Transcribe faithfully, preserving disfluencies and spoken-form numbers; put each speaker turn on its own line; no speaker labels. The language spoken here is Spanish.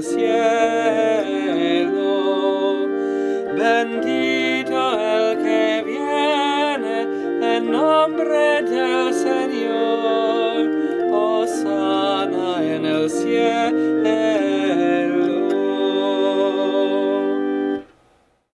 cielo. Bendito el que viene en nombre del Señor. Hosana en el cielo.